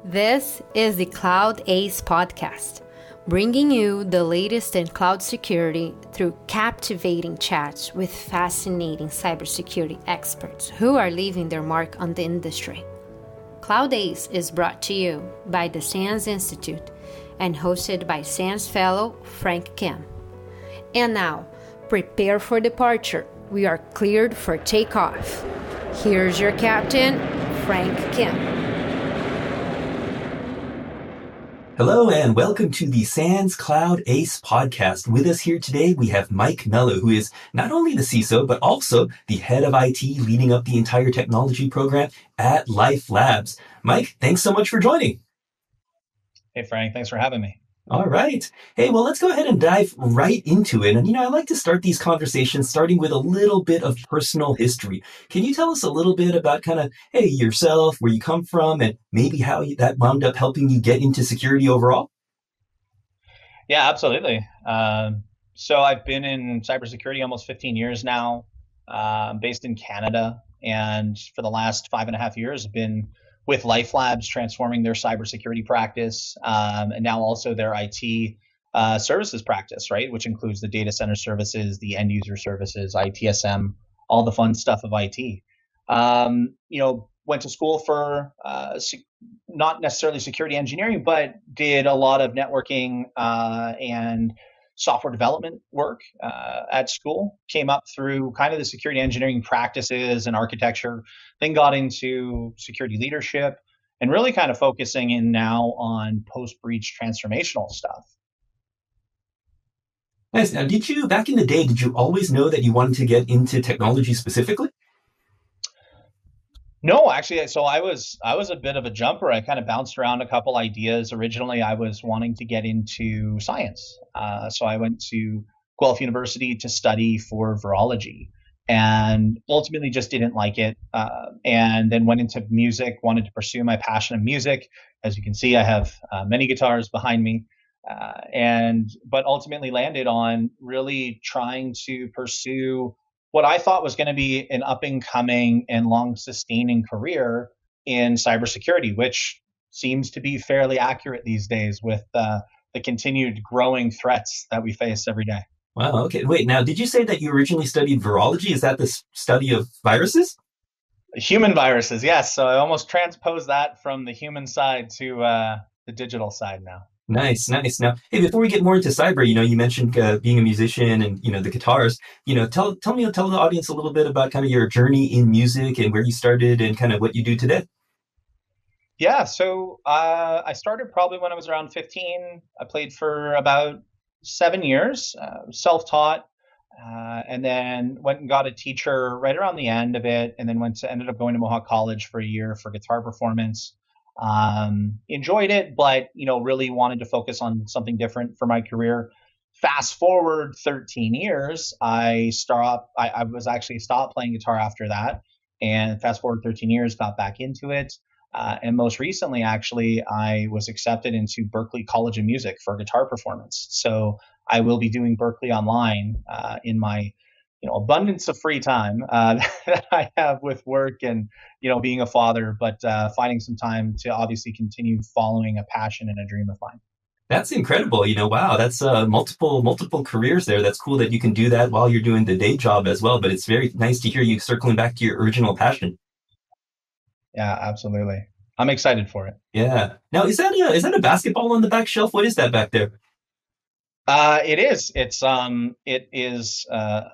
This is the Cloud Ace podcast, bringing you the latest in cloud security through captivating chats with fascinating cybersecurity experts who are leaving their mark on the industry. Cloud Ace is brought to you by the SANS Institute and hosted by SANS fellow Frank Kim. And now, prepare for departure. We are cleared for takeoff. Here's your captain, Frank Kim. Hello and welcome to the SANS Cloud Ace podcast. With us here today, we have Mike Mello, who is not only the CISO, but also the head of IT leading up the entire technology program at Life Labs. Mike, thanks so much for joining. Hey, Frank, thanks for having me. All right. Hey, well, let's go ahead and dive right into it. And, I like to start these conversations starting with a little bit of personal history. Can you tell us a little bit about yourself, where you come from, and maybe how that wound up helping you get into security overall? Yeah, absolutely. So I've been in cybersecurity almost 15 years now. I'm based in Canada. And for the last 5.5 years, I've been with Life Labs, transforming their cybersecurity practice, and now also their IT services practice, right? Which includes the data center services, the end user services, ITSM, all the fun stuff of IT. Went to school for not necessarily security engineering, but did a lot of networking and software development work at school. Came up through kind of the security engineering practices and architecture, then got into security leadership and really kind of focusing in now on post-breach transformational stuff. Nice. Now, back in the day, did you always know that you wanted to get into technology specifically? No, actually, so I was a bit of a jumper. I kind of bounced around a couple ideas. Originally, I was wanting to get into science. So I went to Guelph University to study for virology and ultimately just didn't like it. And then went into music, wanted to pursue my passion of music. As you can see, I have many guitars behind me. But ultimately landed on really trying to pursue what I thought was going to be an up-and-coming and long-sustaining career in cybersecurity, which seems to be fairly accurate these days with the continued growing threats that we face every day. Wow, okay. Wait, now, did you say that you originally studied virology? Is that the study of viruses? Human viruses, yes. So I almost transposed that from the human side to the digital side now. Nice. Now, hey, before we get more into cyber, you mentioned being a musician and, the guitars. Tell the audience a little bit about kind of your journey in music and where you started and kind of what you do today. Yeah, so I started probably when I was around 15. I played for about 7 years, self-taught, and then went and got a teacher right around the end of it, and then ended up going to Mohawk College for a year for guitar performance. Enjoyed it, but really wanted to focus on something different for my career. Fast forward 13 years, I was actually stopped playing guitar after that, and fast forward 13 years, got back into it. And most recently, actually, I was accepted into Berklee College of Music for guitar performance. So I will be doing Berklee online in my abundance of free time that I have with work and, being a father, but finding some time to obviously continue following a passion and a dream of mine. That's incredible. Wow, that's multiple careers there. That's cool that you can do that while you're doing the day job as well. But it's very nice to hear you circling back to your original passion. Yeah, absolutely. I'm excited for it. Yeah. Now, is that a basketball on the back shelf? What is that back there? It is. It is.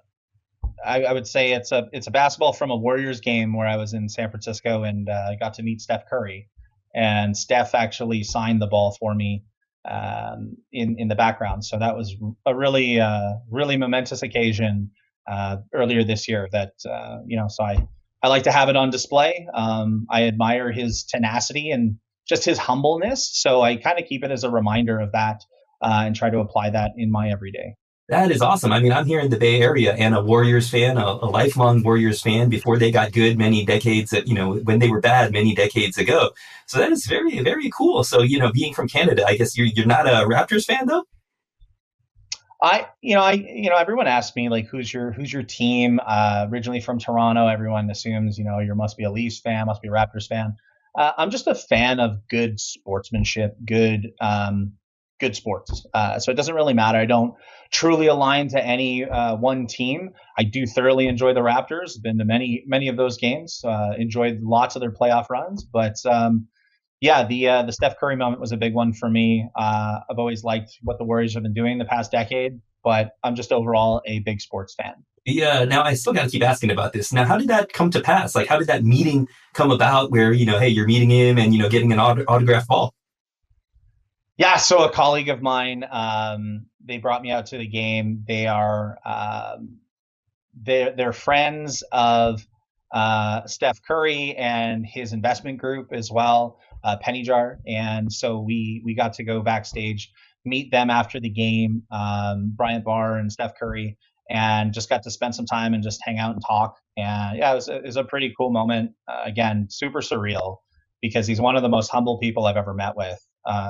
I would say it's a basketball from a Warriors game where I was in San Francisco and I got to meet Steph Curry, and Steph actually signed the ball for me in the background. So that was a really momentous occasion earlier this year. That so I like to have it on display. I admire his tenacity and just his humbleness. So I kind of keep it as a reminder of that and try to apply that in my everyday. That is awesome. I mean, I'm here in the Bay Area and a Warriors fan, a lifelong Warriors fan before they got good many decades, when they were bad many decades ago. So that is very, very cool. So, being from Canada, I guess you're not a Raptors fan though? Everyone asks me like, who's your team? Originally from Toronto, everyone assumes, you must be a Leafs fan, must be a Raptors fan. I'm just a fan of good sportsmanship, good sports. So it doesn't really matter. I don't truly align to any one team. I do thoroughly enjoy the Raptors. Been to many of those games. Enjoyed lots of their playoff runs. But yeah, the Steph Curry moment was a big one for me. I've always liked what the Warriors have been doing the past decade, but I'm just overall a big sports fan. Yeah, now I still got to keep asking about this. Now, how did that come to pass? Like, how did that meeting come about where, hey, you're meeting him and, getting an autograph ball? Yeah, so a colleague of mine, they brought me out to the game. They're friends of Steph Curry and his investment group as well, Penny Jar, and so we got to go backstage, meet them after the game, Bryant Barr and Steph Curry, and just got to spend some time and just hang out and talk. And yeah, it was a pretty cool moment. Again, super surreal because he's one of the most humble people I've ever met with.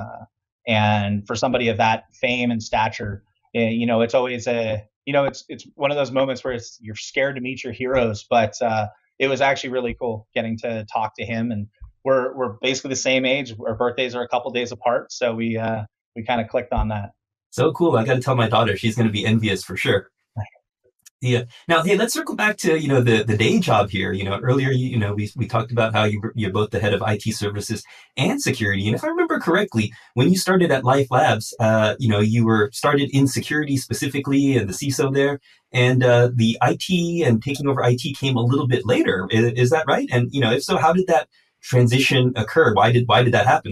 And for somebody of that fame and stature, it's always it's one of those moments where you're scared to meet your heroes, but it was actually really cool getting to talk to him. And we're basically the same age. Our birthdays are a couple days apart, so we kind of clicked on that. So cool. I got to tell my daughter, she's going to be envious for sure. Yeah. Now, hey, let's circle back to, the day job here. Earlier, we talked about how you're both the head of IT services and security. And if I remember correctly, when you started at Life Labs, you were started in security specifically and the CISO there, and the IT and taking over IT came a little bit later. Is that right? And, if so, how did that transition occur? Why did that happen?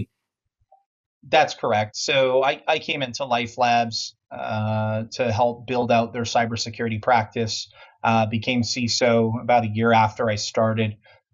That's correct. So I came into Life Labs to help build out their cybersecurity practice. Became CISO about a year after I started,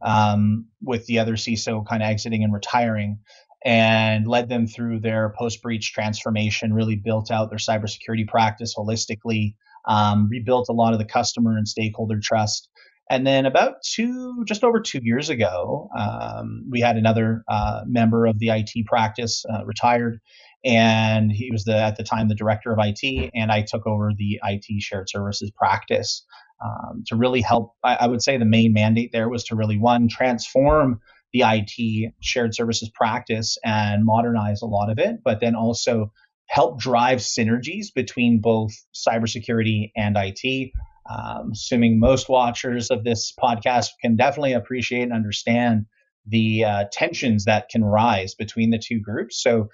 with the other CISO kind of exiting and retiring, and led them through their post-breach transformation, really built out their cybersecurity practice holistically, rebuilt a lot of the customer and stakeholder trust. And then about just over 2 years ago, we had another member of the IT practice retired, and he was at the time the director of IT, and I took over the IT shared services practice to really help. I would say the main mandate there was to really, one, transform the IT shared services practice and modernize a lot of it, but then also help drive synergies between both cybersecurity and IT. Assuming most watchers of this podcast can definitely appreciate and understand the tensions that can rise between the two groups. So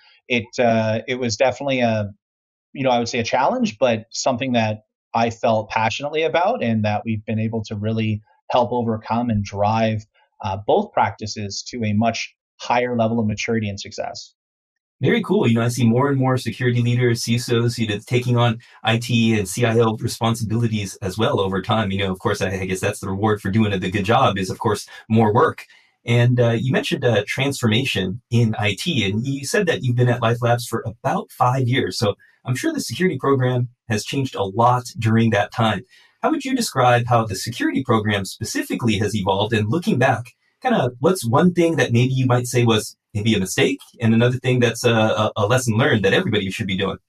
it was definitely I would say a challenge, but something that I felt passionately about and that we've been able to really help overcome and drive both practices to a much higher level of maturity and success. Very cool. I see more and more security leaders, CISOs, taking on IT and CIO responsibilities as well over time. Of course, I guess that's the reward for doing the good job is, of course, more work. And you mentioned transformation in IT, and you said that you've been at Life Labs for about 5 years. So I'm sure the security program has changed a lot during that time. How would you describe how the security program specifically has evolved? And looking back, kind of what's one thing that maybe you might say was maybe a mistake, and another thing that's a lesson learned that everybody should be doing?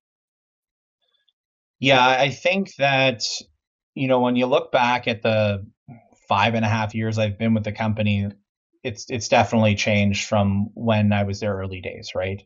Yeah, I think that, when you look back at the 5.5 years I've been with the company, it's definitely changed from when I was there early days, right?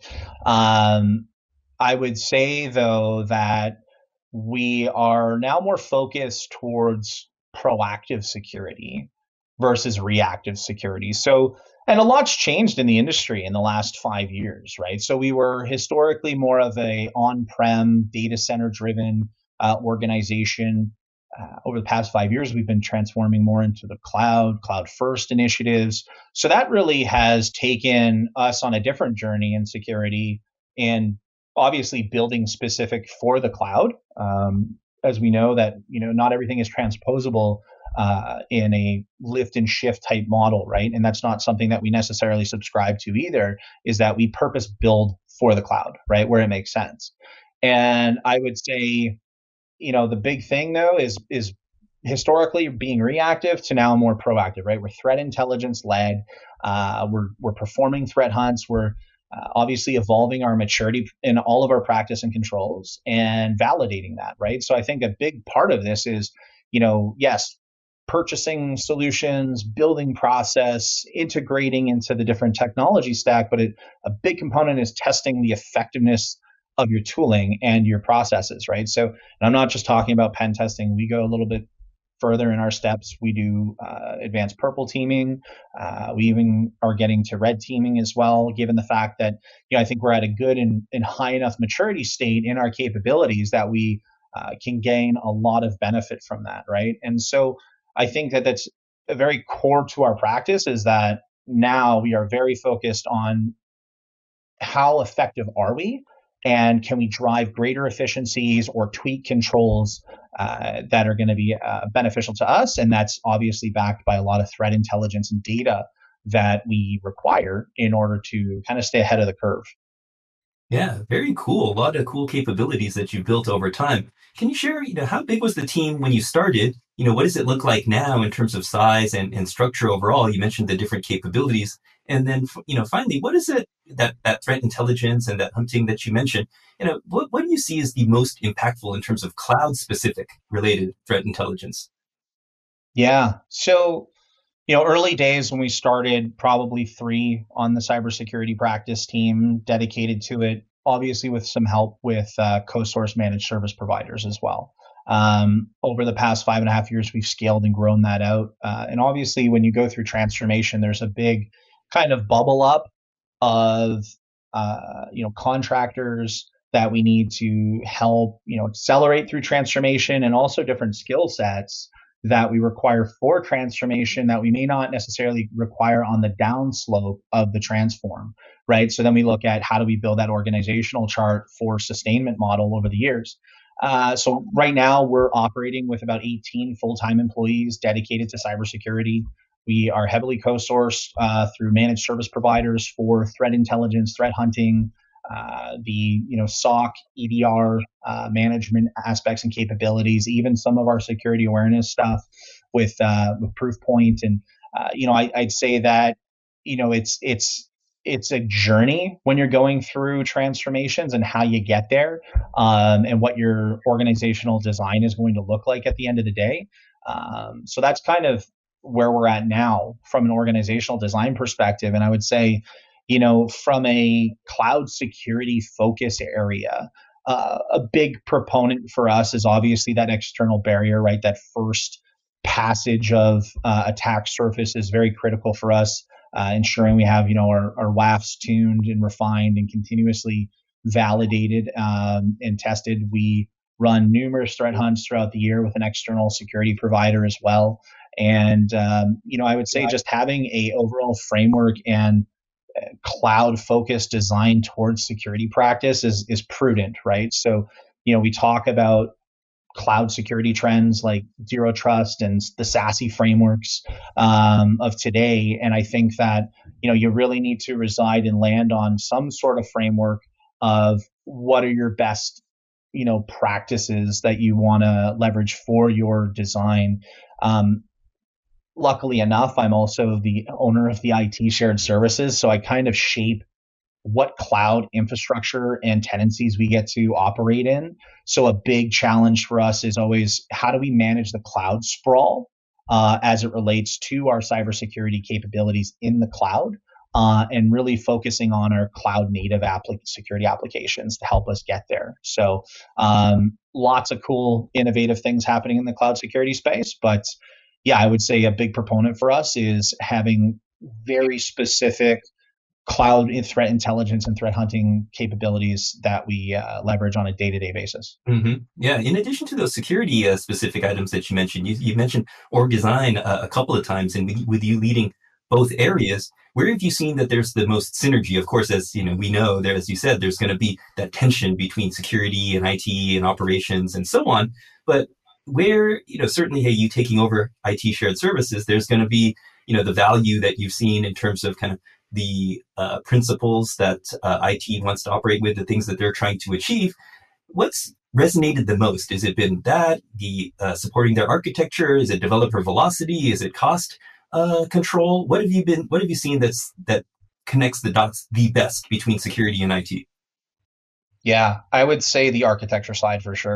I would say, though, that we are now more focused towards proactive security versus reactive security. So, and a lot's changed in the industry in the last 5 years, right? So we were historically more of a on-prem data center driven organization. Over the past 5 years, we've been transforming more into the cloud first initiatives. So that really has taken us on a different journey in security and obviously building specific for the cloud. As we know that, not everything is transposable in a lift and shift type model, right? And that's not something that we necessarily subscribe to either, is that we purpose build for the cloud, right? Where it makes sense. And I would say, the big thing though is historically being reactive to now more proactive, right? We're threat intelligence led. We're performing threat hunts. We're obviously evolving our maturity in all of our practice and controls and validating that, right? So I think a big part of this is, yes, purchasing solutions, building process, integrating into the different technology stack. But a big component is testing the effectiveness of your tooling and your processes, right? So, and I'm not just talking about pen testing. We go a little bit further in our steps. We do advanced purple teaming. We even are getting to red teaming as well, given the fact that, I think we're at a good and high enough maturity state in our capabilities that we can gain a lot of benefit from that, right? And so I think that that's a very core to our practice, is that now we are very focused on how effective are we, and can we drive greater efficiencies or tweak controls that are going to be beneficial to us? And that's obviously backed by a lot of threat intelligence and data that we require in order to kind of stay ahead of the curve. Yeah, very cool. A lot of cool capabilities that you've built over time. Can you share, how big was the team when you started? What does it look like now in terms of size and structure overall? You mentioned the different capabilities. And then, finally, what is it that threat intelligence and that hunting that you mentioned? What do you see as the most impactful in terms of cloud specific related threat intelligence? Yeah. So, early days when we started, probably 3 on the cybersecurity practice team dedicated to it, obviously with some help with co-source managed service providers as well. Over the past 5.5 years, we've scaled and grown that out. And obviously, when you go through transformation, there's a big kind of bubble up of contractors that we need to help accelerate through transformation, and also different skill sets that we require for transformation that we may not necessarily require on the downslope of the transform, right? So then we look at how do we build that organizational chart for sustainment model over the years. So right now we're operating with about 18 full-time employees dedicated to cybersecurity. We are heavily co-sourced through managed service providers for threat intelligence, threat hunting, the SOC, EDR management aspects and capabilities, even some of our security awareness stuff with Proofpoint. And I'd say that it's a journey when you're going through transformations and how you get there, and what your organizational design is going to look like at the end of the day. So that's kind of where we're at now from an organizational design perspective. And I would say, from a cloud security focus area, a big proponent for us is obviously that external barrier, right? That first passage of attack surface is very critical for us, ensuring we have, our WAFs tuned and refined and continuously validated and tested. We run numerous threat hunts throughout the year with an external security provider as well. And, I would say just having a overall framework and cloud focused design towards security practice is prudent, right? So, we talk about cloud security trends like Zero Trust and the SASE frameworks of today. And I think that, you really need to reside and land on some sort of framework of what are your best, practices that you want to leverage for your design. Luckily enough, I'm also the owner of the IT shared services. So I kind of shape what cloud infrastructure and tenancies we get to operate in. So a big challenge for us is always how do we manage the cloud sprawl as it relates to our cybersecurity capabilities in the cloud, and really focusing on our cloud native security applications to help us get there. So lots of cool, innovative things happening in the cloud security space. But yeah, I would say a big proponent for us is having very specific cloud threat intelligence and threat hunting capabilities that we leverage on a day-to-day basis. Mm-hmm. Yeah. In addition to those security specific items that you mentioned, you mentioned org design a couple of times, and with you leading both areas, where have you seen that there's the most synergy? Of course, as we know, there, as you said, there's going to be that tension between security and IT and operations and so on. But where, certainly, hey, you taking over IT shared services, there's going to be, the value that you've seen in terms of kind of the principles that IT wants to operate with, the things that they're trying to achieve. What's resonated the most? Has it been that the supporting their architecture? Is it developer velocity? Is it cost control? What have you seen that connects the dots the best between security and IT? Yeah, I would say the architecture side for sure.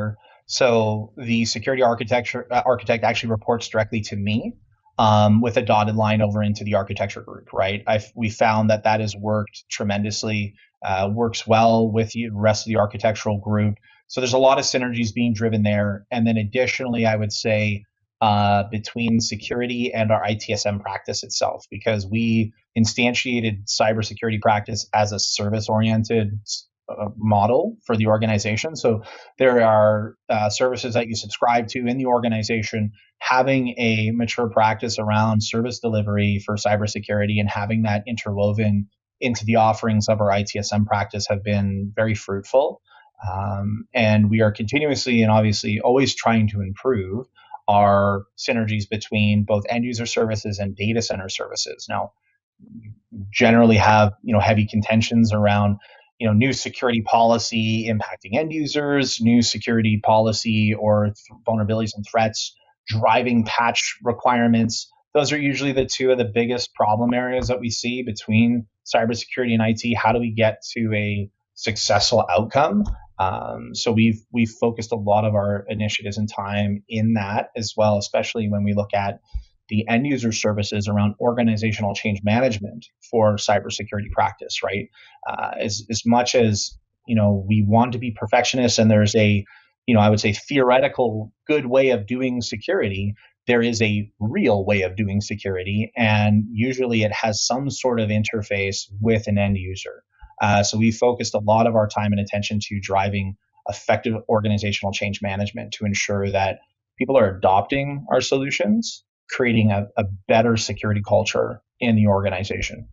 So the security architect actually reports directly to me, with a dotted line over into the architecture group, right? We found that has worked tremendously, works well with the rest of the architectural group. So there's a lot of synergies being driven there. And then additionally, I would say between security and our ITSM practice itself, because we instantiated cybersecurity practice as a service-oriented model for the organization. So there are services that you subscribe to in the organization. Having a mature practice around service delivery for cybersecurity and having that interwoven into the offerings of our ITSM practice have been very fruitful. And we are continuously and obviously always trying to improve our synergies between both end user services and data center services. Now, generally have heavy contentions around new security policy impacting end users, new security policy or vulnerabilities and threats driving patch requirements. Those are usually the two of the biggest problem areas that we see between cybersecurity and IT. How do we get to a successful outcome? So we've focused a lot of our initiatives and time in that as well, especially when we look at the end user services around organizational change management for cybersecurity practice, right? As much as we want to be perfectionists, and there's a I would say theoretical good way of doing security, there is a real way of doing security, and usually it has some sort of interface with an end user. So we focused a lot of our time and attention to driving effective organizational change management to ensure that people are adopting our solutions, creating a better security culture in the organization.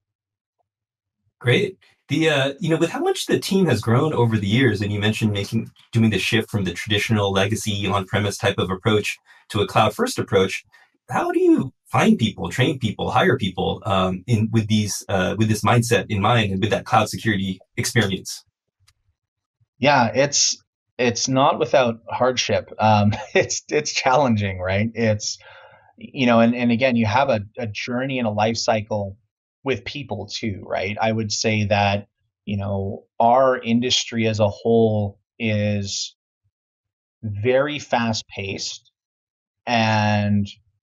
Great. The with how much the team has grown over the years, and you mentioned doing the shift from the traditional legacy on-premise type of approach to a cloud-first approach, how do you find people, train people, hire people with this mindset in mind and with that cloud security experience? Yeah, it's not without hardship. It's challenging, right? It's and again, you have a journey and a life cycle with people too, right? I would say that, our industry as a whole is very fast paced and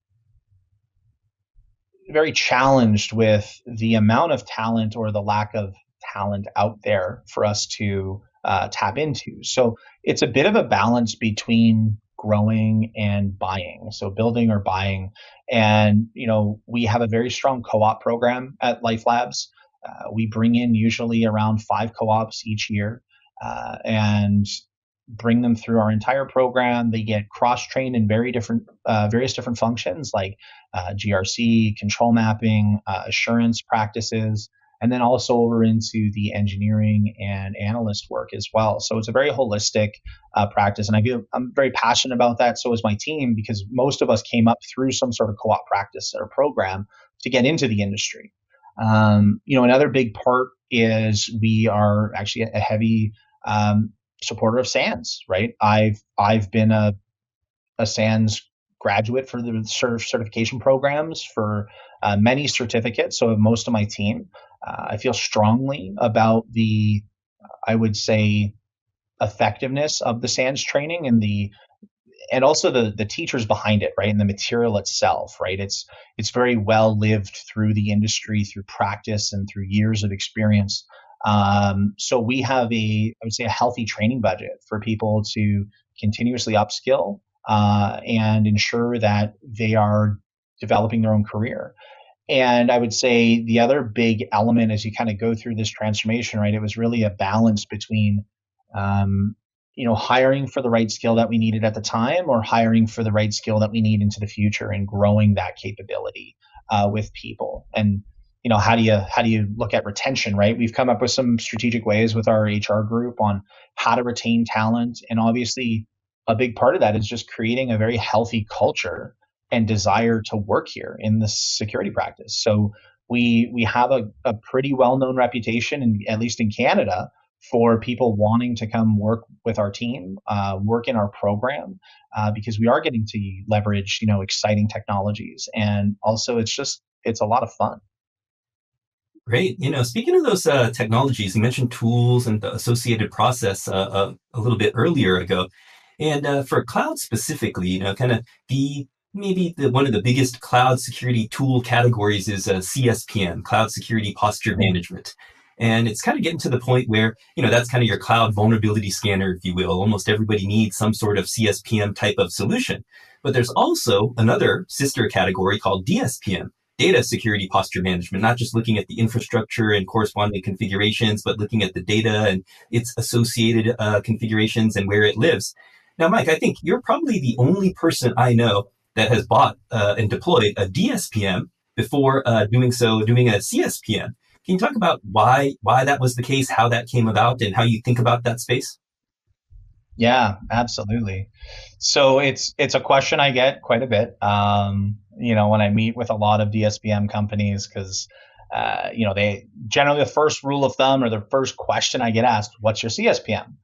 very challenged with the amount of talent or the lack of talent out there for us to tap into. So it's a bit of a balance between growing and buying. So building or buying. And, we have a very strong co-op program at Life Labs. We bring in usually around 5 co-ops each year and bring them through our entire program. They get cross-trained in various different functions like GRC, control mapping, assurance practices, and then also over into the engineering and analyst work as well. So it's a very holistic practice, and I'm very passionate about that. So is my team, because most of us came up through some sort of co-op practice or program to get into the industry. Another big part is we are actually a heavy supporter of SANS, right? I've been a SANS graduate for the certification programs for many certificates. So most of my team, I feel strongly about I would say, effectiveness of the SANS training and also the teachers behind it, right? And the material itself, right? It's very well lived through the industry, through practice, and through years of experience. So we have I would say, a healthy training budget for people to continuously upskill and ensure that they are developing their own career. And I would say the other big element as you kind of go through this transformation, right? It was really a balance between, hiring for the right skill that we needed at the time, or hiring for the right skill that we need into the future, and growing that capability with people. And how do you look at retention, right? We've come up with some strategic ways with our HR group on how to retain talent, and obviously a big part of that is just creating a very healthy culture and desire to work here in the security practice. So we have a pretty well-known reputation, at least in Canada, for people wanting to come work with our team, work in our program, because we are getting to leverage, exciting technologies. And also it's a lot of fun. Great. Speaking of those technologies, you mentioned tools and the associated process a little bit earlier ago. And for cloud specifically, kind of one of the biggest cloud security tool categories is CSPM, Cloud Security Posture Management. And it's kind of getting to the point where, that's kind of your cloud vulnerability scanner, if you will. Almost everybody needs some sort of CSPM type of solution. But there's also another sister category called DSPM, Data Security Posture Management, not just looking at the infrastructure and corresponding configurations, but looking at the data and its associated configurations and where it lives. Now, Mike, I think you're probably the only person I know that has bought and deployed a DSPM before doing a CSPM. Can you talk about why that was the case, how that came about, and how you think about that space? Yeah, absolutely. So it's a question I get quite a bit. When I meet with a lot of DSPM companies, because they generally, the first rule of thumb or the first question I get asked, "What's your CSPM?"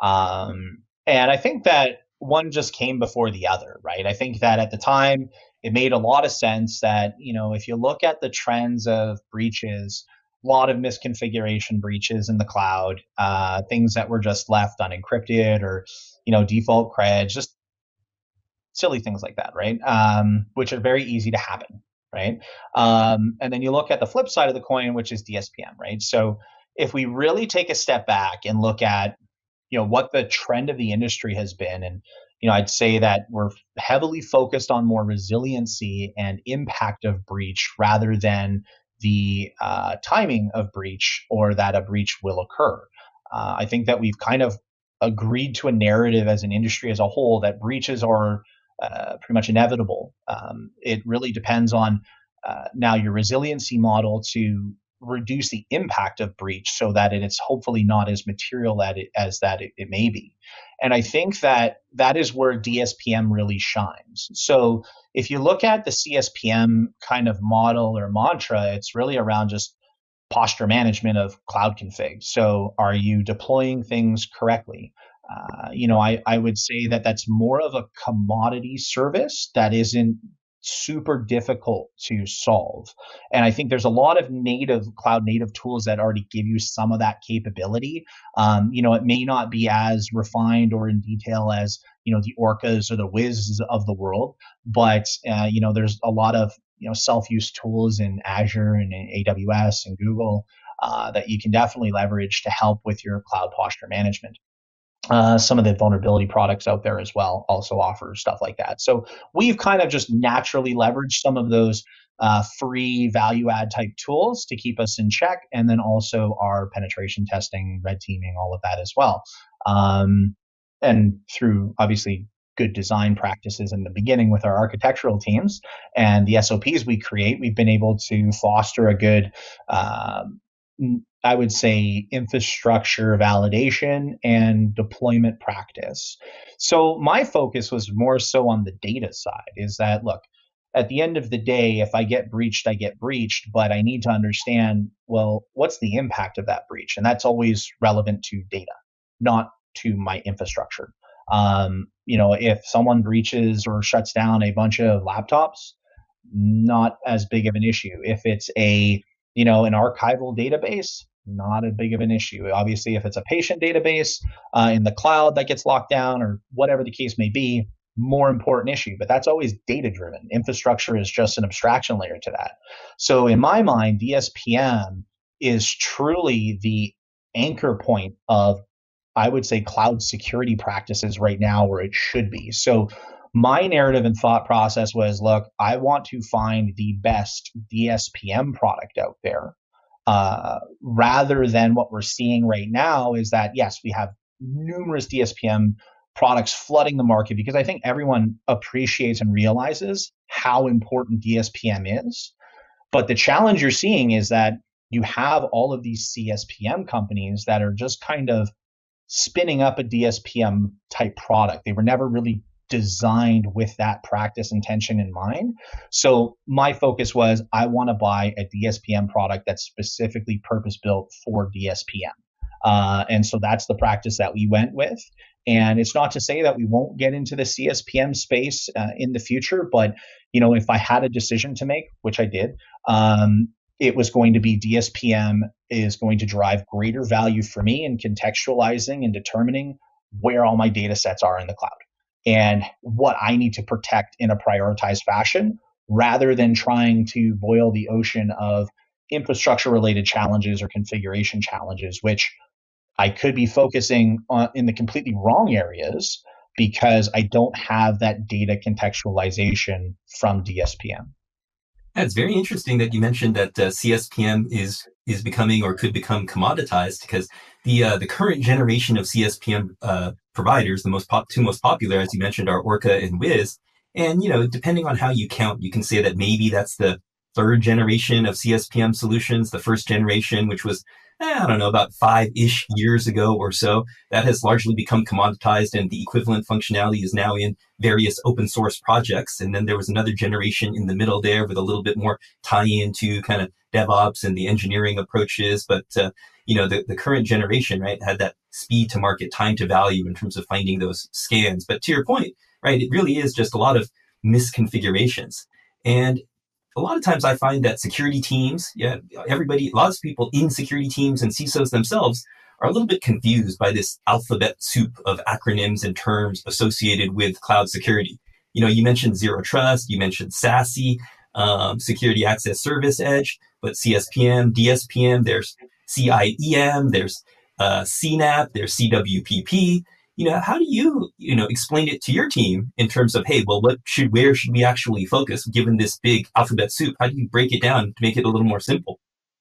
And I think that one just came before the other, right? I think that at the time it made a lot of sense that, if you look at the trends of breaches, a lot of misconfiguration breaches in the cloud, things that were just left unencrypted or, default creds, just silly things like that, right? Which are very easy to happen, right? And then you look at the flip side of the coin, which is DSPM, right? So if we really take a step back and look at, what the trend of the industry has been, and I'd say that we're heavily focused on more resiliency and impact of breach rather than the timing of breach or that a breach will occur. I think that we've kind of agreed to a narrative as an industry as a whole that breaches are pretty much inevitable. It really depends on now your resiliency model to reduce the impact of breach so that it's hopefully not as material as it may be. And I think that is where DSPM really shines. So if you look at the CSPM kind of model or mantra, it's really around just posture management of cloud config. So are you deploying things correctly? I would say that that's more of a commodity service that isn't super difficult to solve. And I think there's a lot of cloud native tools that already give you some of that capability. It may not be as refined or in detail as, the Orcas or the Wiz of the world, but, there's a lot of, self-use tools in Azure and in AWS and Google that you can definitely leverage to help with your cloud posture management. Some of the vulnerability products out there as well also offer stuff like that. So we've kind of just naturally leveraged some of those free value add type tools to keep us in check. And then also our penetration testing, red teaming, all of that as well. And through obviously good design practices in the beginning with our architectural teams and the SOPs we create, we've been able to foster a good I would say infrastructure validation and deployment practice. So my focus was more so on the data side, is that, look, at the end of the day, if I get breached, I get breached, but I need to understand, well, what's the impact of that breach? And that's always relevant to data, not to my infrastructure. If someone breaches or shuts down a bunch of laptops, not as big of an issue. If it's an archival database, not as big of an issue. Obviously, if it's a patient database in the cloud that gets locked down or whatever the case may be, more important issue. But that's always data driven. Infrastructure is just an abstraction layer to that. So in my mind, DSPM is truly the anchor point of, I would say, cloud security practices right now, where it should be. So my narrative and thought process was, look, I want to find the best DSPM product out there, rather than what we're seeing right now is that, yes, we have numerous DSPM products flooding the market, because I think everyone appreciates and realizes how important DSPM is. But the challenge you're seeing is that you have all of these CSPM companies that are just kind of spinning up a DSPM type product. They were never really designed with that practice intention in mind. So my focus was, I want to buy a DSPM product that's specifically purpose built for DSPM. And so that's the practice that we went with. And it's not to say that we won't get into the CSPM space in the future, but if I had a decision to make, which I did, it was going to be DSPM is going to drive greater value for me in contextualizing and determining where all my data sets are in the cloud. and what I need to protect in a prioritized fashion, rather than trying to boil the ocean of infrastructure related challenges or configuration challenges, which I could be focusing on in the completely wrong areas because I don't have that data contextualization from DSPM. It's very interesting that you mentioned that CSPM is becoming or could become commoditized, because the current generation of CSPM providers, the two most popular, as you mentioned, are Orca and Wiz. And depending on how you count, you can say that maybe that's the third generation of CSPM solutions. The first generation, which was I don't know, about 5-ish years ago or so, that has largely become commoditized, and the equivalent functionality is now in various open source projects. And then there was another generation in the middle there with a little bit more tie-in to kind of DevOps and the engineering approaches. But, the current generation, right, had that speed to market, time to value in terms of finding those scans. But to your point, right, it really is just a lot of misconfigurations. And a lot of times I find that security teams, lots of people in security teams and CISOs themselves are a little bit confused by this alphabet soup of acronyms and terms associated with cloud security. You mentioned Zero Trust, you mentioned SASE, Security Access Service Edge, but CSPM, DSPM, there's CIEM, there's CNAPP, there's CWPP. How do you, explain it to your team in terms of, hey, well, where should we actually focus given this big alphabet soup? How do you break it down to make it a little more simple?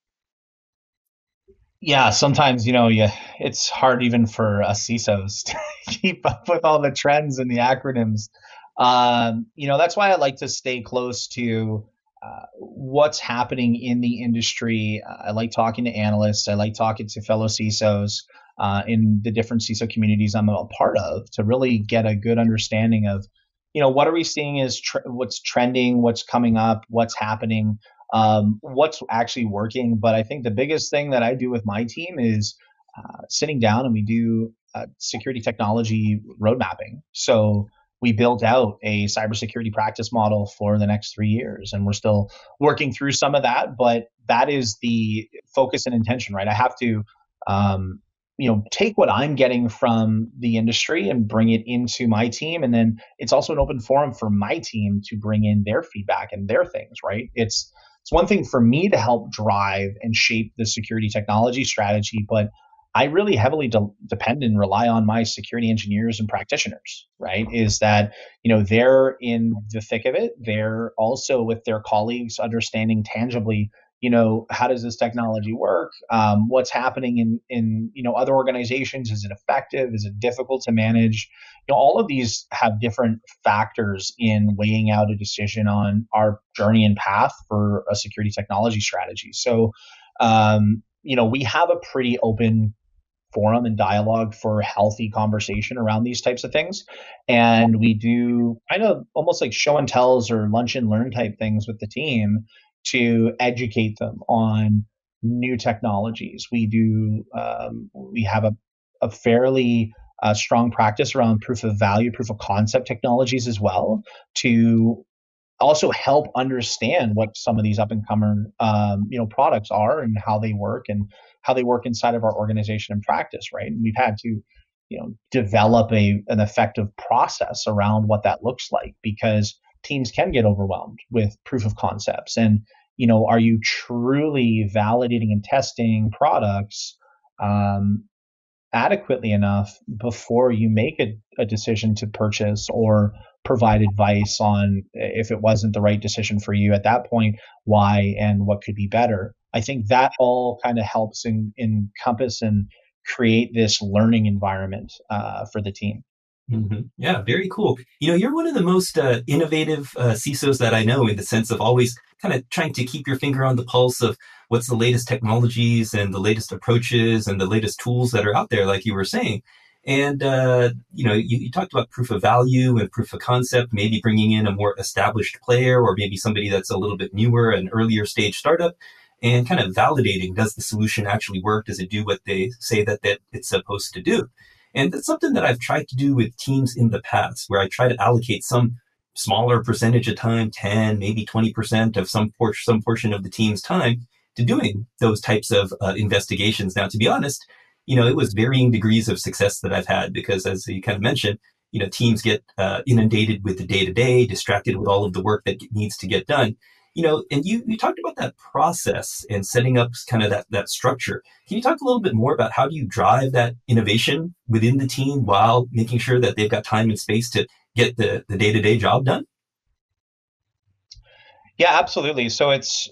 Yeah, sometimes, it's hard even for us CISOs to keep up with all the trends and the acronyms. That's why I like to stay close to what's happening in the industry. I like talking to analysts. I like talking to fellow CISOs in the different CISO communities I'm a part of, to really get a good understanding of, what are we seeing as what's trending, what's coming up, what's happening, what's actually working. But I think the biggest thing that I do with my team is sitting down, and we do security technology road mapping. So we built out a cybersecurity practice model for the next 3 years, and we're still working through some of that, but that is the focus and intention, right? I have to take what I'm getting from the industry and bring it into my team. And then it's also an open forum for my team to bring in their feedback and their things, right? It's one thing for me to help drive and shape the security technology strategy, but I really heavily depend and rely on my security engineers and practitioners, right? Is that, they're in the thick of it. They're also with their colleagues understanding tangibly, how does this technology work? What's happening in other organizations? Is it effective? Is it difficult to manage? All of these have different factors in weighing out a decision on our journey and path for a security technology strategy. So, we have a pretty open forum and dialogue for healthy conversation around these types of things. And we do kind of almost like show and tells or lunch and learn type things with the team to educate them on new technologies. We have a fairly strong practice around proof of value, proof of concept technologies as well, to also help understand what some of these up and coming products are and how they work inside of our organization and practice, right? And we've had to develop an effective process around what that looks like, because teams can get overwhelmed with proof of concepts. And are you truly validating and testing products adequately enough before you make a decision to purchase or provide advice on, if it wasn't the right decision for you at that point, why and what could be better? I think that all kind of helps encompass and create this learning environment for the team. Mm-hmm. Yeah, very cool. You're one of the most innovative CISOs that I know, in the sense of always kind of trying to keep your finger on the pulse of what's the latest technologies and the latest approaches and the latest tools that are out there, like you were saying. And, you talked about proof of value and proof of concept, maybe bringing in a more established player, or maybe somebody that's a little bit newer, an earlier stage startup, and kind of validating, does the solution actually work? Does it do what they say that it's supposed to do? And that's something that I've tried to do with teams in the past, where I try to allocate some smaller percentage of time, 10, maybe 20% of some portion of the team's time to doing those types of investigations. Now, to be honest, it was varying degrees of success that I've had, because, as you kind of mentioned, teams get inundated with the day-to-day, distracted with all of the work that needs to get done. And you talked about that process and setting up kind of that structure. Can you talk a little bit more about how do you drive that innovation within the team while making sure that they've got time and space to get the day-to-day job done? Yeah, absolutely. So it's,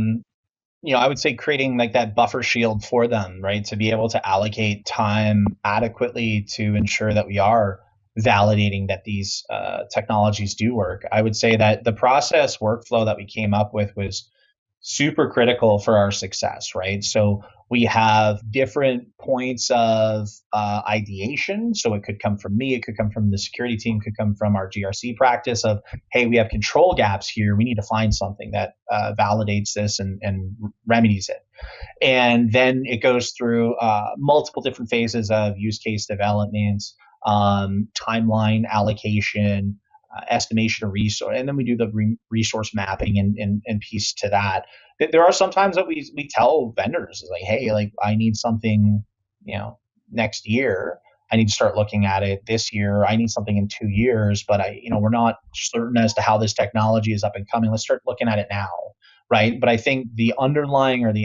I would say creating like that buffer shield for them, right? To be able to allocate time adequately to ensure that we are validating that these technologies do work. I would say that the process workflow that we came up with was super critical for our success, right? So we have different points of ideation. So it could come from me, it could come from the security team, it could come from our GRC practice of, hey, we have control gaps here. We need to find something that validates this and remedies it. And then it goes through multiple different phases of use case development, timeline allocation, estimation of resource, and then we do the resource mapping and piece to that. There are some times that we tell vendors like, hey, like I need something, next year. I need to start looking at it this year. I need something in 2 years, but we're not certain as to how this technology is up and coming. Let's start looking at it now, right? But I think the underlying or the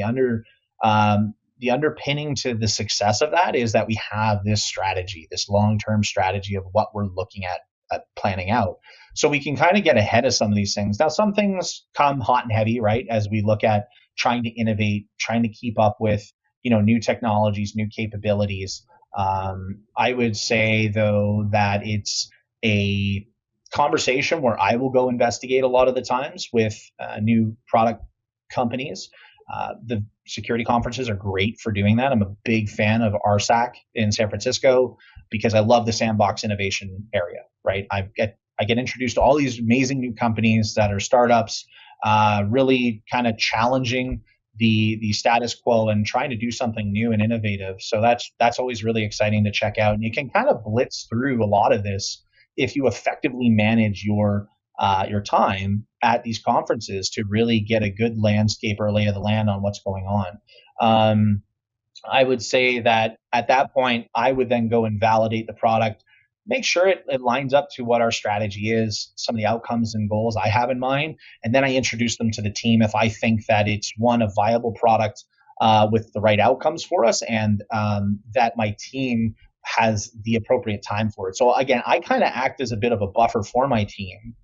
underpinning to the success of that is that we have this strategy, this long-term strategy of what we're looking at planning out. So we can kind of get ahead of some of these things. Now, some things come hot and heavy, right? As we look at trying to innovate, trying to keep up with, new technologies, new capabilities. I would say, though, that it's a conversation where I will go investigate a lot of the times with new product companies. The security conferences are great for doing that. I'm a big fan of RSAC in San Francisco because I love the sandbox innovation area, right? I get introduced to all these amazing new companies that are startups, really kind of challenging the status quo and trying to do something new and innovative. So that's always really exciting to check out. And you can kind of blitz through a lot of this if you effectively manage your time at these conferences to really get a good landscape or lay of the land on what's going on. I would say that at that point, I would then go and validate the product, make sure it lines up to what our strategy is, some of the outcomes and goals I have in mind, and then I introduce them to the team if I think that it's a viable product with the right outcomes for us and that my team has the appropriate time for it. So again, I kind of act as a bit of a buffer for my team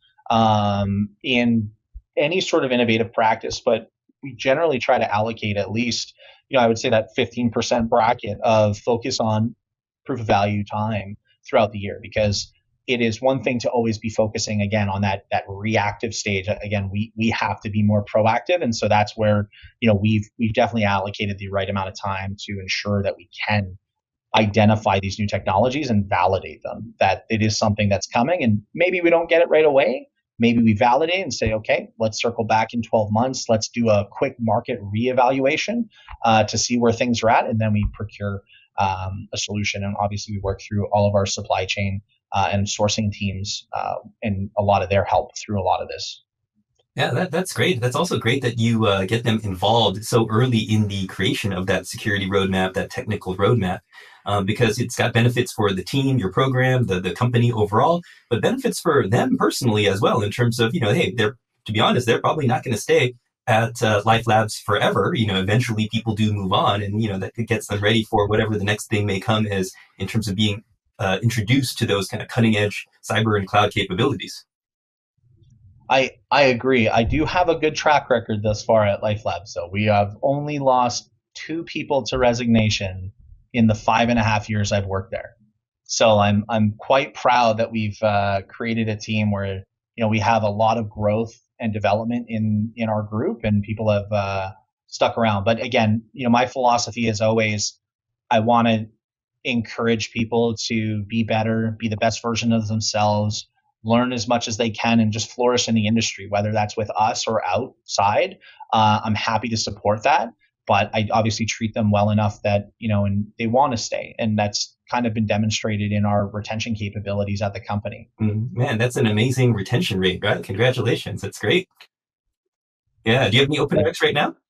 in any sort of innovative practice, but we generally try to allocate at least, I would say that 15% bracket of focus on proof of value time throughout the year, because it is one thing to always be focusing again on that reactive stage. Again, we have to be more proactive. And so that's where, we've definitely allocated the right amount of time to ensure that we can identify these new technologies and validate them, that it is something that's coming. And maybe we don't get it right away. Maybe we validate and say, okay, let's circle back in 12 months. Let's do a quick market reevaluation to see where things are at. And then we procure a solution. And obviously we work through all of our supply chain and sourcing teams and a lot of their help through a lot of this. Yeah, that's great. That's also great that you get them involved so early in the creation of that security roadmap, that technical roadmap, because it's got benefits for the team, your program, the company overall, but benefits for them personally as well in terms of, hey, to be honest, they're probably not going to stay at Life Labs forever. Eventually people do move on, and, that gets them ready for whatever the next thing may come as in terms of being introduced to those kind of cutting edge cyber and cloud capabilities. I agree. I do have a good track record thus far at Life Labs. So we have only lost 2 people to resignation in the 5.5 years I've worked there. So I'm quite proud that we've created a team where we have a lot of growth and development in our group, and people have stuck around. But again, my philosophy is always I want to encourage people to be better, be the best version of themselves, learn as much as they can, and just flourish in the industry, whether that's with us or outside. I'm happy to support that, but I obviously treat them well enough that, and they want to stay. And that's kind of been demonstrated in our retention capabilities at the company. Man, that's an amazing retention rate, right? Congratulations. That's great. Yeah. Do you have any open recs right now?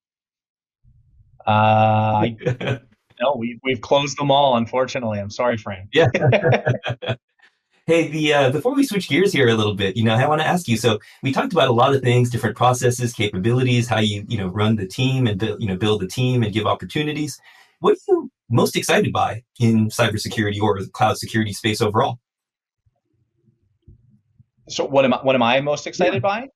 No, we've closed them all, unfortunately. I'm sorry, Frank. Yeah. Hey, the before we switch gears here a little bit, I want to ask you. So we talked about a lot of things, different processes, capabilities, how you run the team and build the team and give opportunities. What are you most excited by in cybersecurity or the cloud security space overall? So what am I most Yeah. excited by?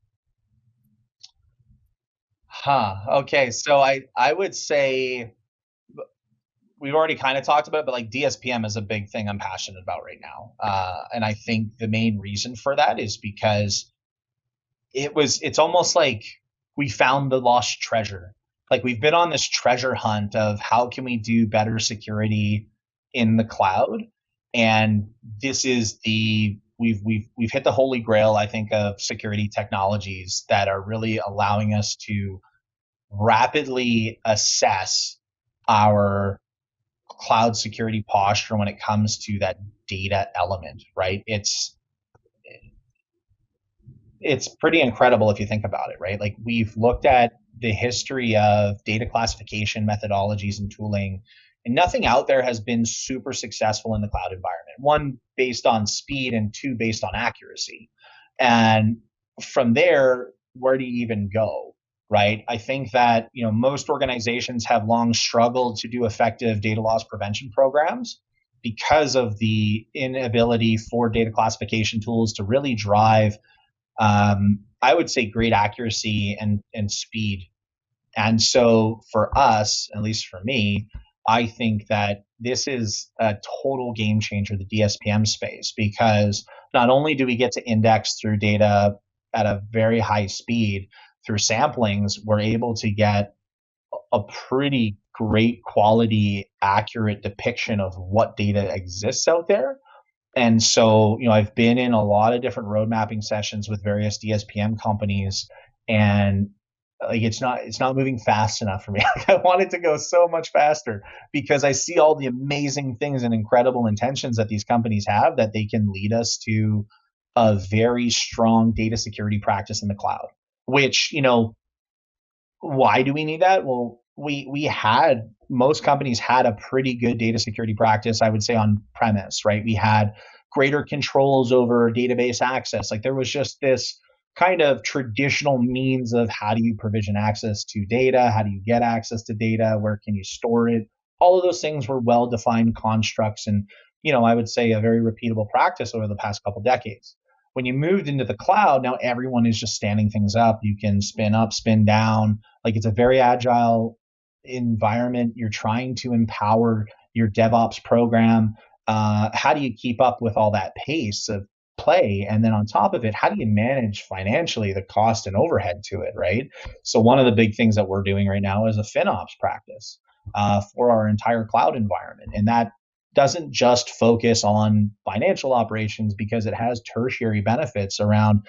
Okay. So I would say we've already kind of talked about it, but like DSPM is a big thing I'm passionate about right now. And I think the main reason for that is because it's almost like we found the lost treasure. Like we've been on this treasure hunt of how can we do better security in the cloud, and this is the we've hit the holy grail, I think, of security technologies that are really allowing us to rapidly assess our cloud security posture when it comes to that data element, right? It's pretty incredible if you think about it, right? Like we've looked at the history of data classification methodologies and tooling, and nothing out there has been super successful in the cloud environment. One, based on speed, and two, based on accuracy. And from there, where do you even go? Right. I think that, most organizations have long struggled to do effective data loss prevention programs because of the inability for data classification tools to really drive, I would say, great accuracy and speed. And so for us, at least for me, I think that this is a total game changer, the DSPM space, because not only do we get to index through data at a very high speed through samplings, we're able to get a pretty great quality, accurate depiction of what data exists out there. And so, I've been in a lot of different road mapping sessions with various DSPM companies, and like it's not moving fast enough for me. I want it to go so much faster because I see all the amazing things and incredible intentions that these companies have that they can lead us to a very strong data security practice in the cloud. Which, why do we need that? Well, we had most companies had a pretty good data security practice, I would say, on premise, right? We had greater controls over database access. Like there was just this kind of traditional means of how do you provision access to data, how do you get access to data, where can you store it? All of those things were well defined constructs, and I would say a very repeatable practice over the past couple decades. When you moved into the cloud, now everyone is just standing things up. You can spin up, spin down. Like it's a very agile environment. You're trying to empower your DevOps program. How do you keep up with all that pace of play? And then on top of it, how do you manage financially the cost and overhead to it, right? So one of the big things that we're doing right now is a FinOps practice for our entire cloud environment. And that doesn't just focus on financial operations because it has tertiary benefits around,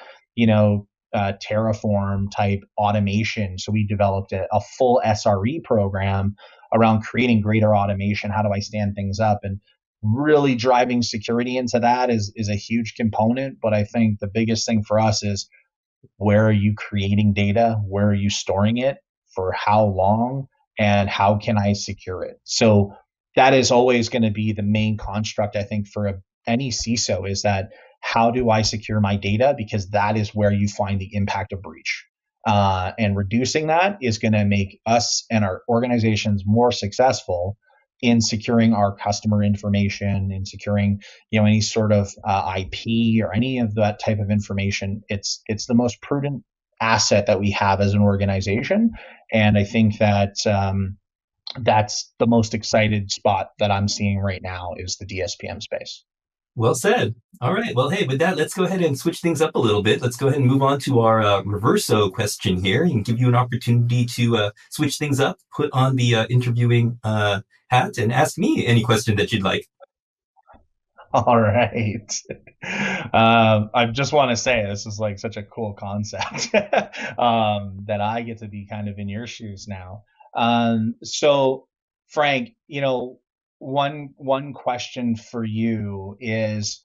Terraform type automation. So we developed a full SRE program around creating greater automation. How do I stand things up? And really driving security into that is a huge component. But I think the biggest thing for us is, where are you creating data? Where are you storing it? For how long? And how can I secure it? So that is always going to be the main construct, I think, for any CISO, is that how do I secure my data? Because that is where you find the impact of breach. And reducing that is going to make us and our organizations more successful in securing our customer information, in securing any sort of IP or any of that type of information. It's the most prudent asset that we have as an organization, and I think that that's the most excited spot that I'm seeing right now is the DSPM space. Well said. All right. Well, hey, with that, let's go ahead and switch things up a little bit. Let's go ahead and move on to our reverso question here and give you an opportunity to switch things up, put on the interviewing hat, and ask me any question that you'd like. All right. I just want to say this is like such a cool concept that I get to be kind of in your shoes now. So, Frank, one question for you is,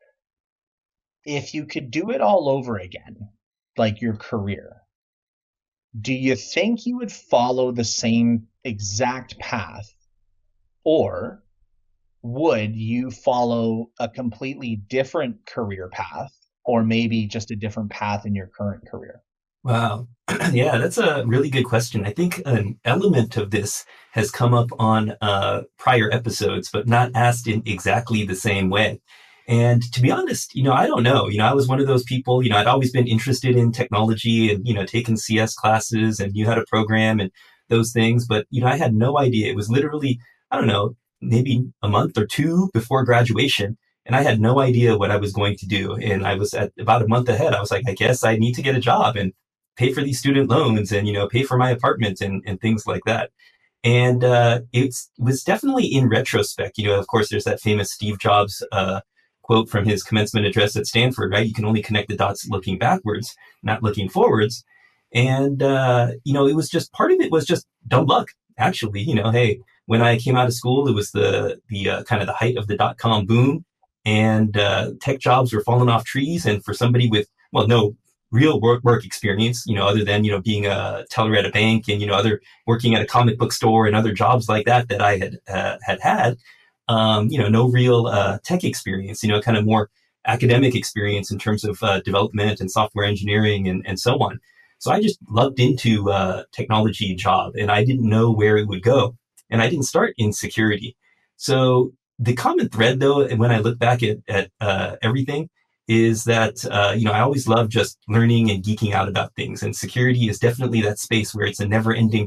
if you could do it all over again, like your career, do you think you would follow the same exact path, or would you follow a completely different career path, or maybe just a different path in your current career? Wow. Yeah, that's a really good question. I think an element of this has come up on prior episodes, but not asked in exactly the same way. And to be honest, I don't know. I was one of those people, I'd always been interested in technology and, taken CS classes and knew how to program and those things. But, I had no idea. It was literally, I don't know, maybe a month or two before graduation. And I had no idea what I was going to do. And I was at about a month ahead. I was like, I guess I need to get a job and pay for these student loans and, pay for my apartment and things like that. And it was definitely in retrospect, of course, there's that famous Steve Jobs quote from his commencement address at Stanford, right? You can only connect the dots looking backwards, not looking forwards. And, it was just part of it was just dumb luck, actually. Hey, when I came out of school, it was the kind of the height of the dot-com boom, and tech jobs were falling off trees. And for somebody with, well, no real work experience, other than, being a teller at a bank and, other working at a comic book store and other jobs like that I had, no real tech experience, kind of more academic experience in terms of development and software engineering and so on. So I just lugged into a technology job and I didn't know where it would go. And I didn't start in security. So the common thread, though, when I look back at everything, is that, I always love just learning and geeking out about things. And security is definitely that space where it's a never-ending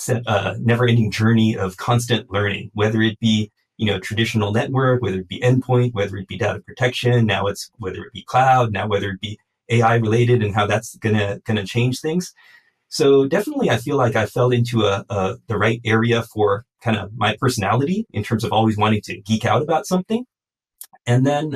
journey of constant learning, whether it be, traditional network, whether it be endpoint, whether it be data protection, now it's whether it be cloud, now whether it be AI related and how that's gonna change things. So definitely I feel like I fell into the right area for kind of my personality in terms of always wanting to geek out about something. And then,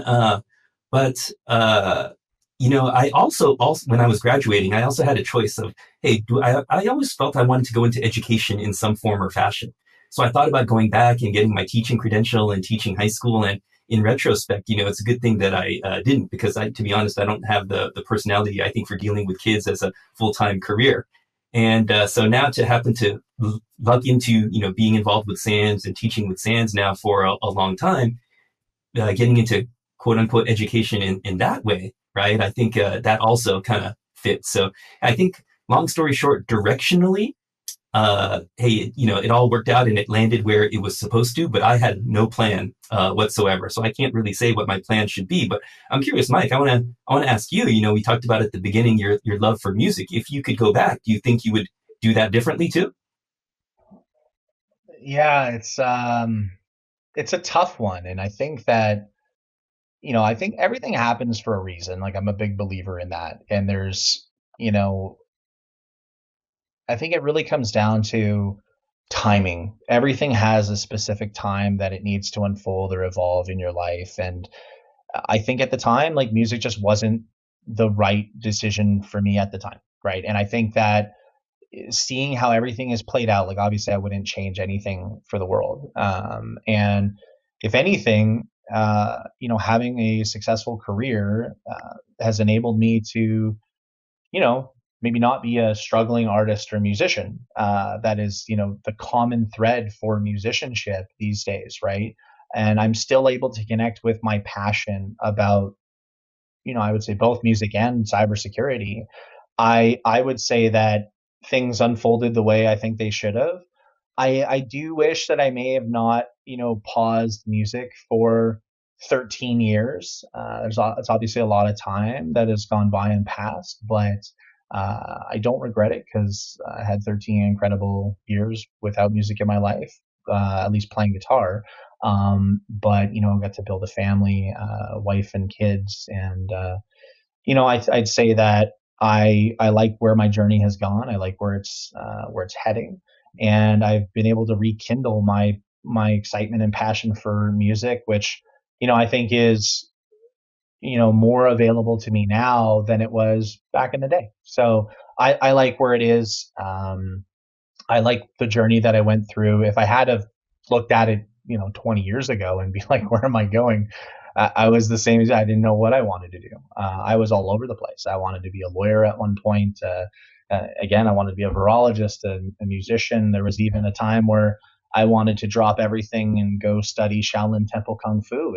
I also when I was graduating, I also had a choice of, hey, I always felt I wanted to go into education in some form or fashion. So I thought about going back and getting my teaching credential and teaching high school. And in retrospect, it's a good thing that I didn't, because to be honest, I don't have the personality, I think, for dealing with kids as a full-time career. And so now to happen to luck into, being involved with SANS and teaching with SANS now for a long time, getting into quote unquote education in that way, right? I think that also kind of fits. So I think, long story short, directionally, hey, it all worked out and it landed where it was supposed to, but I had no plan whatsoever. So I can't really say what my plan should be. But I'm curious, Mike, I want to ask you, we talked about at the beginning your love for music. If you could go back, do you think you would do that differently too? Yeah, it's a tough one, and I think that I think everything happens for a reason. Like, I'm a big believer in that, and there's you know I think it really comes down to timing. Everything has a specific time that it needs to unfold or evolve in your life. And I think at the time, like, music just wasn't the right decision for me at the time. Right. And I think that seeing how everything is played out, like, obviously I wouldn't change anything for the world. And if anything, having a successful career has enabled me to, you know, maybe not be a struggling artist or musician. That is, the common thread for musicianship these days, right? And I'm still able to connect with my passion about, I would say both music and cybersecurity. I would say that things unfolded the way I think they should have. I do wish that I may have not, paused music for 13 years. It's obviously a lot of time that has gone by and passed, but I don't regret it because I had 13 incredible years without music in my life, at least playing guitar. But I got to build a family, wife and kids, and I'd say that I like where my journey has gone. I like where it's heading, and I've been able to rekindle my excitement and passion for music, which I think is more available to me now than it was back in the day. So I like where it is. I like the journey that I went through. If I had have looked at it, 20 years ago and be like, where am I going? I was the same as I didn't know what I wanted to do. I was all over the place. I wanted to be a lawyer at one point. Again, I wanted to be a virologist, a musician. There was even a time where I wanted to drop everything and go study Shaolin Temple Kung Fu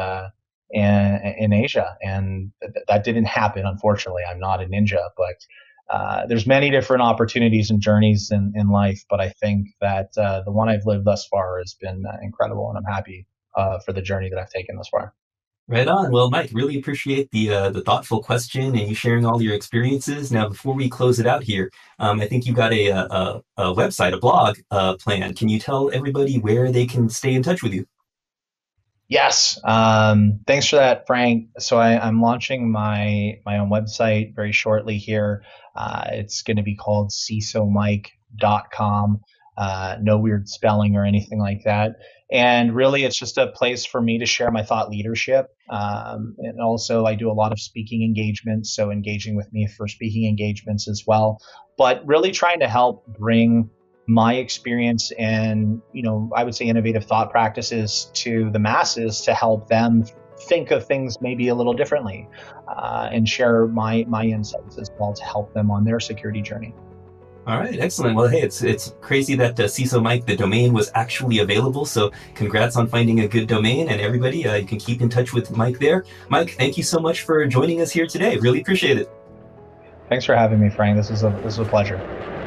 in Asia, and that didn't happen. Unfortunately, I'm not a ninja, but there's many different opportunities and journeys in life. But I think that the one I've lived thus far has been incredible, and I'm happy for the journey that I've taken thus far. Right on. Well, Mike, really appreciate the thoughtful question and you sharing all your experiences. Now, before we close it out here, I think you got a website, a blog plan. Can you tell everybody where they can stay in touch with you? Yes. Thanks for that, Frank. So I'm launching my own website very shortly here. It's going to be called CISOMike.com. No weird spelling or anything like that. And really, it's just a place for me to share my thought leadership. And also, I do a lot of speaking engagements, so engaging with me for speaking engagements as well. But really trying to help bring my experience and, I would say innovative thought practices to the masses to help them think of things maybe a little differently, and share my insights as well to help them on their security journey. All right, excellent. Well, hey, it's crazy that CISO Mike, the domain was actually available. So congrats on finding a good domain, and everybody, you can keep in touch with Mike there. Mike, thank you so much for joining us here today. Really appreciate it. Thanks for having me, Frank. This was a pleasure.